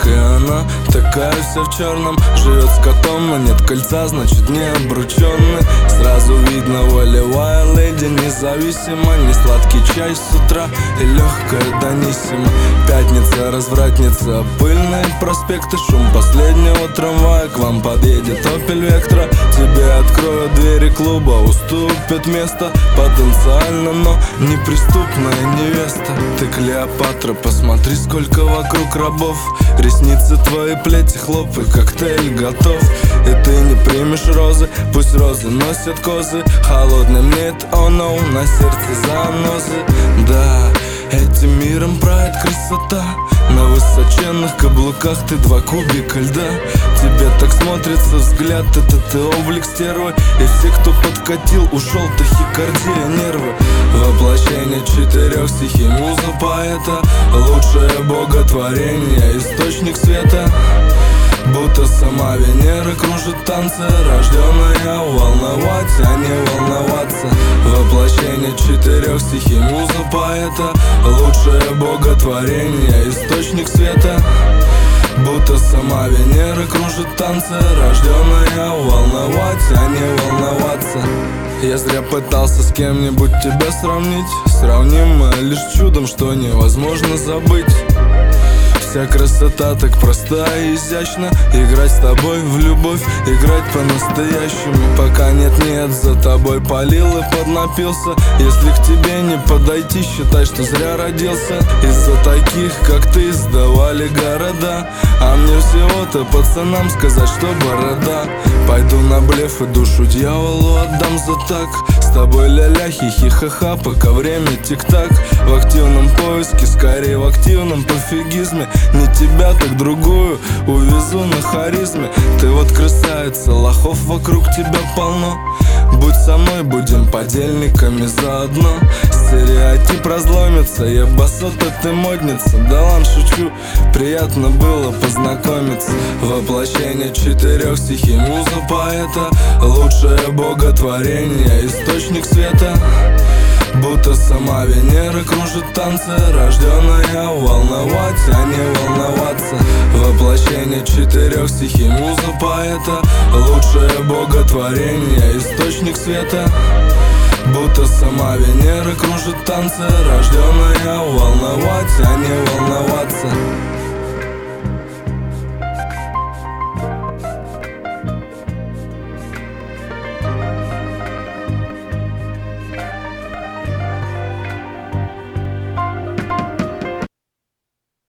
как и она, такая вся в черном. Живет с котом, но нет кольца, значит не обрученный. Сразу видно, волевая леди, независимо. Не сладкий чай с утра и легкая Даниссимо. Пятница, развратница, пыльные проспекты, шум последнего трамвая. К вам подъедет Opel Vectra. Тебе откроют двери клуба, уступит место. Потенциально, но неприступная невеста. Ты Клеопатра, посмотри, сколько вокруг рабов. Ресницы твои, плети, хлопы, коктейль готов. И ты не примешь розы, пусть розы носят козы. Холодный нет, oh no, на сердце занозы. Да, этим миром правит красота. На высоченных каблуках ты 2 кубика льда. Тебе так смотрится взгляд, это ты облик стервы. И все, кто подкатил, ушел, тахикардия, нервы. Воплощение 4 стихий, муза поэта. Лучшее боготворение, источник света. Будто сама Венера кружит танцы, рожденная волновать, а не волноваться. Воплощение 4 стихий, муза поэта. Лучшее боготворение, источник света. Будто сама Венера кружит танцы, рожденная волновать, а не волноваться. Я зря пытался с кем-нибудь тебя сравнить. Сравнимое лишь чудом, что невозможно забыть. Вся красота так проста и изящна. Играть с тобой в любовь, играть по-настоящему. Пока нет-нет, за тобой полил и поднапился. Если к тебе не подойти, считай, что зря родился. Из-за таких, как ты, сдавали города. А мне всего-то пацанам сказать, что борода. Пойду на блеф и душу дьяволу отдам за так. С тобой ля-ля, хихи-ха-ха, пока время тик-так. В активном поиске, скорее в активном пофигизме. Не тебя, так другую увезу на харизме. Ты вот красавица, лохов вокруг тебя полно. Будь со мной, будем подельниками заодно. Стереотип разломится, я басота, ты модница. Да ладно, шучу, приятно было познакомиться. Воплощение 4 стихий, муза поэта. Лучшее боготворение, источник света. Будто сама Венера кружит танцы, рожденная волновать, а не волноваться. Воплощение 4 стихий, муза поэта. Лучшее боготворение, источник света. Будто сама Венера кружит танцы, рожденная волновать, а не волноваться.